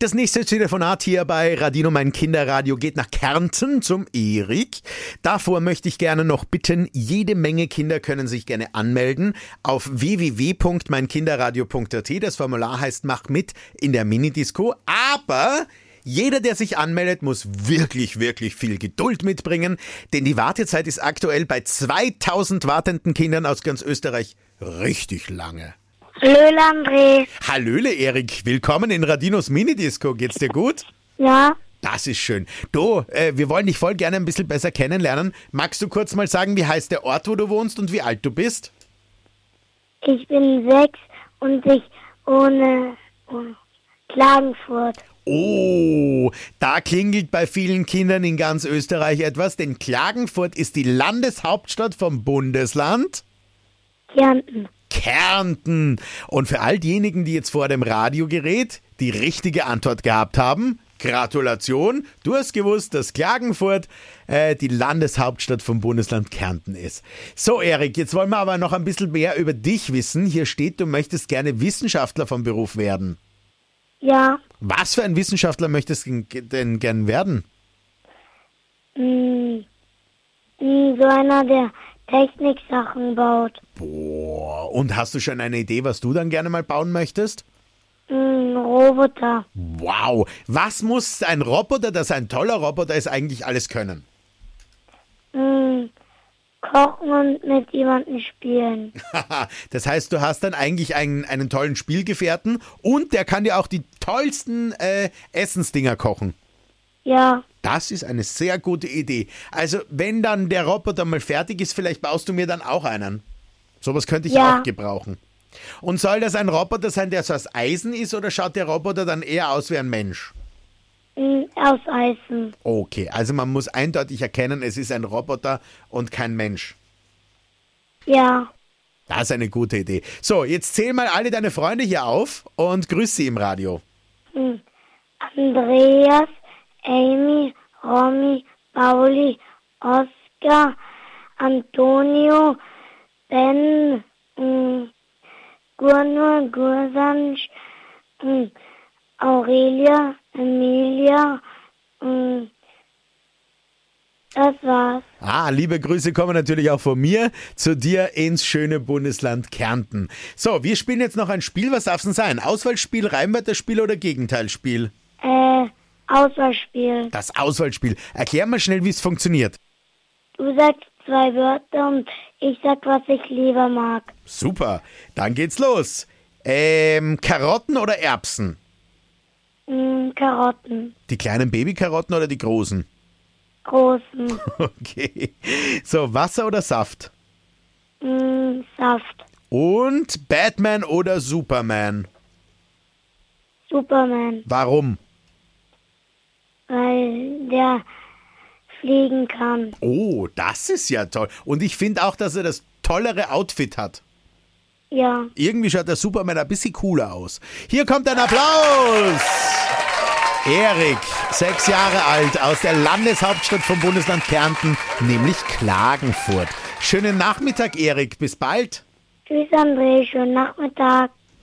Das nächste Telefonat hier bei Radino, mein Kinderradio, geht nach Kärnten zum Erik. Davor möchte ich gerne noch bitten, jede Menge Kinder können sich gerne anmelden auf www.meinkinderradio.at. Das Formular heißt Mach mit in der Minidisco. Aber jeder, der sich anmeldet, muss wirklich, wirklich viel Geduld mitbringen, denn die Wartezeit ist aktuell bei 2000 wartenden Kindern aus ganz Österreich richtig lange. Hallöle André. Hallöle Erik, willkommen in Radinos Minidisco. Geht's dir gut? Ja, Das ist schön. Du, wir wollen dich voll gerne ein bisschen besser kennenlernen. Magst du kurz mal sagen, wie heißt der Ort, wo du wohnst und wie alt du bist? ich bin 6 und ich wohne in Klagenfurt. Oh, da klingelt bei vielen Kindern in ganz Österreich etwas, denn Klagenfurt ist die Landeshauptstadt vom Bundesland Kärnten. Kärnten. Und für all diejenigen, die jetzt vor dem Radiogerät die richtige Antwort gehabt haben, Gratulation, du hast gewusst, dass Klagenfurt die Landeshauptstadt vom Bundesland Kärnten ist. So Erik, jetzt wollen wir aber noch ein bisschen mehr über dich wissen. Hier steht, du möchtest gerne Wissenschaftler vom Beruf werden. Ja, Was für ein Wissenschaftler möchtest du denn gern werden? so einer, der Techniksachen baut. Boah, und hast du schon eine Idee, was du dann gerne mal bauen möchtest? Roboter. Wow, was muss ein Roboter, das ein toller Roboter ist, eigentlich alles können? Kochen und mit jemandem spielen. Das heißt, du hast dann eigentlich einen tollen Spielgefährten und der kann dir auch die tollsten Essensdinger kochen. Ja, Das ist eine sehr gute Idee. Also, wenn dann der Roboter mal fertig ist, vielleicht baust du mir dann auch einen. Sowas könnte ich Ja. auch gebrauchen. Und soll das ein Roboter sein, der so aus Eisen ist, oder schaut der Roboter dann eher aus wie ein Mensch? aus Eisen. Okay, also man muss eindeutig erkennen, es ist ein Roboter und kein Mensch. Ja, Das ist eine gute Idee. So, jetzt zähl mal alle deine Freunde hier auf und grüß sie im Radio. Andreas, Amy, Romy, Pauli, Oskar, Antonio, Ben, Gurnur, Gursansch, Aurelia, Emilia, das war's. Liebe Grüße kommen natürlich auch von mir zu dir ins schöne Bundesland Kärnten. So, wir spielen jetzt noch ein Spiel. Was darf es denn sein? Auswahlspiel, Reimwörterspiel oder Gegenteilspiel? Auswahlspiel. Das Auswahlspiel. Erklär mal schnell, wie es funktioniert. Du sagst 2 Wörter und ich sag, was ich lieber mag. Super, dann geht's los. Karotten oder Erbsen? Karotten. Die kleinen Babykarotten oder die großen? Großen. Okay. So, Wasser oder Saft? Saft. Und Batman oder Superman? Superman. Warum? Weil der fliegen kann. Oh, das ist ja toll. Und ich finde auch, dass er das tollere Outfit hat. Ja. Irgendwie schaut der Superman ein bisschen cooler aus. Hier kommt ein Applaus. Erik, 6 Jahre alt, aus der Landeshauptstadt vom Bundesland Kärnten, nämlich Klagenfurt. Schönen Nachmittag, Erik. Bis bald. Tschüss, André. Schönen Nachmittag.